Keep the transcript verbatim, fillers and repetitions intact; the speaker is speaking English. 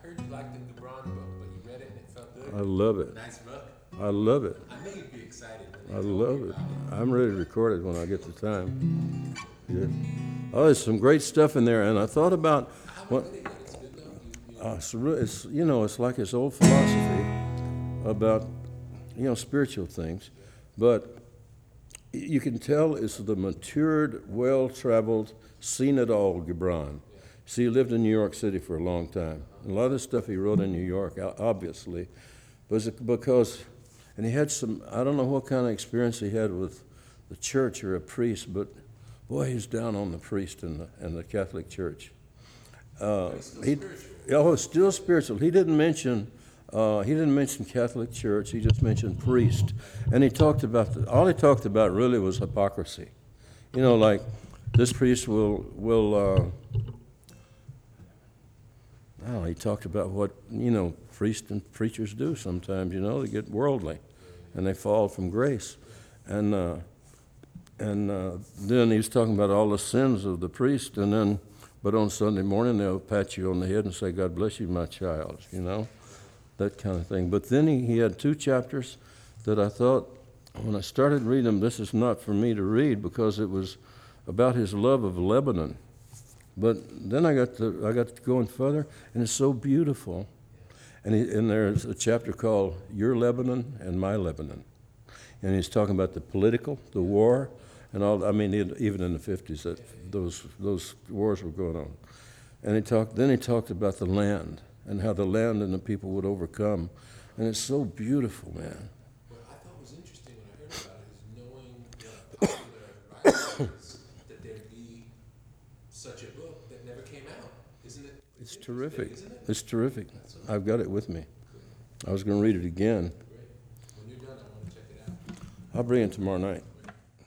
heard you liked the Gibran book, but you read it and it felt good. I love it. Nice book. I love it. I knew you'd be excited when I they told love me it. about it. I'm ready to record it when I get the time. Yeah. Oh, there's some great stuff in there, and I thought about I haven't what. read it yet. It's good though. You, you, Uh, it's, re- it's you know it's like his old philosophy about you know spiritual things, but y- you can tell it's the matured, well-traveled, seen it all Gibran. See, he lived in New York City for a long time. And a lot of the stuff he wrote in New York, o- obviously, was it because, and he had some. I don't know what kind of experience he had with the church or a priest, but boy, he's down on the priest in the in the Catholic Church. Uh, it's still he, spiritual. oh, it's still spiritual. He didn't mention uh, he didn't mention Catholic Church. He just mentioned priest, and he talked about the, all he talked about really was hypocrisy. You know, like this priest will will. Uh, I don't know, he talked about what you know priests and preachers do sometimes. You know, they get worldly, and they fall from grace, and uh, and uh, then he was talking about all the sins of the priest, and then. But on Sunday morning, they'll pat you on the head and say, God bless you, my child, you know, that kind of thing. But then he, he had two chapters that I thought, when I started reading them, this is not for me to read because it was about his love of Lebanon. But then I got to, I got to going further, and it's so beautiful. And, he, and there's a chapter called Your Lebanon and My Lebanon. And he's talking about the political, the war, and all. I mean, even in the fifties, that those those wars were going on. And he talked. Then he talked about the land and how the land and the people would overcome. And it's so beautiful, man. What I thought was interesting when I heard about it is knowing the popular writers that there'd be such a book that never came out. Isn't it? It's interesting, terrific. Isn't it? It's terrific. That's I've got it with me. I was going to read it again. great. When you're done, I want to check it out. I'll bring it tomorrow night.